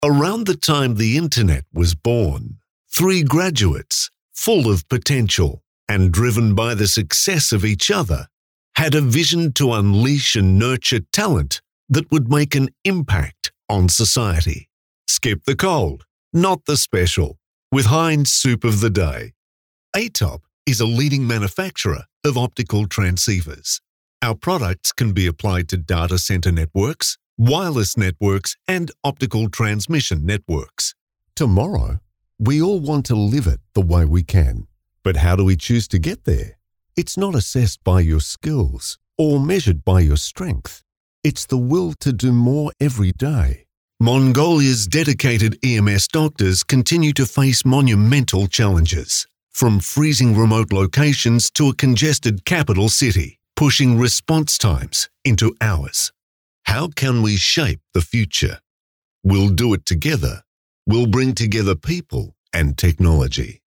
Around the time the internet was born, three graduates, full of potential and driven by the success of each other, had a vision to unleash and nurture talent that would make an impact on society. Skip the cold, not the special, with Heinz Soup of the Day. ATOP is a leading manufacturer of optical transceivers. Our products can be applied to data center networks, wireless networks, and optical transmission networks. Tomorrow, we all want to live it the way we can. But how do we choose to get there? It's not assessed by your skills or measured by your strength. It's the will to do more every day. Mongolia's dedicated EMS doctors continue to face monumental challenges, from freezing remote locations to a congested capital city, pushing response times into hours. How can we shape the future? We'll do it together. We'll bring together people and technology.